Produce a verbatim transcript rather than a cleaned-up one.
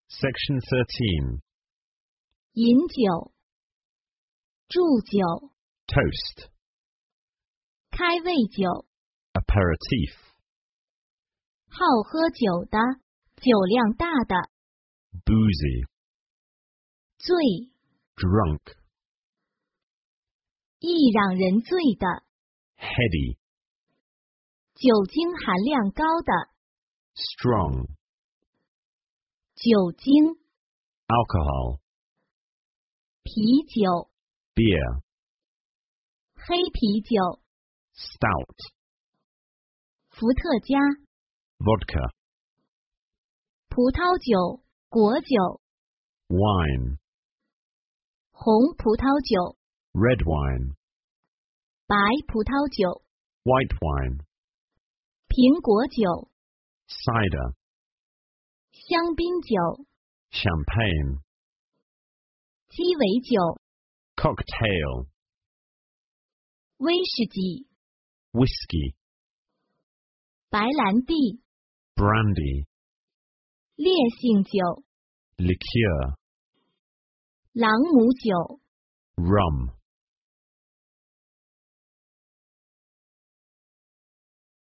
Section thirteen. 饮酒，祝酒， Toast. 开胃酒， Aperitif. 好喝酒的，酒量大的， Boozy. 醉， Drunk. 易让人醉的， Heady. 酒精含量高的， Strong. 酒精， Alcohol. 啤酒， Beer. 黑啤酒， Stout. 伏特加， Vodka. 葡萄酒，果酒， Wine. 红葡萄酒， Red wine. 白葡萄酒， White wine. 苹果酒， Cider. 香槟酒， Champagne. 鸡尾酒， Cocktail. 威士忌， Whiskey. 白兰地， Brandy. 烈性酒， Liqueur. 朗姆酒。 Rum.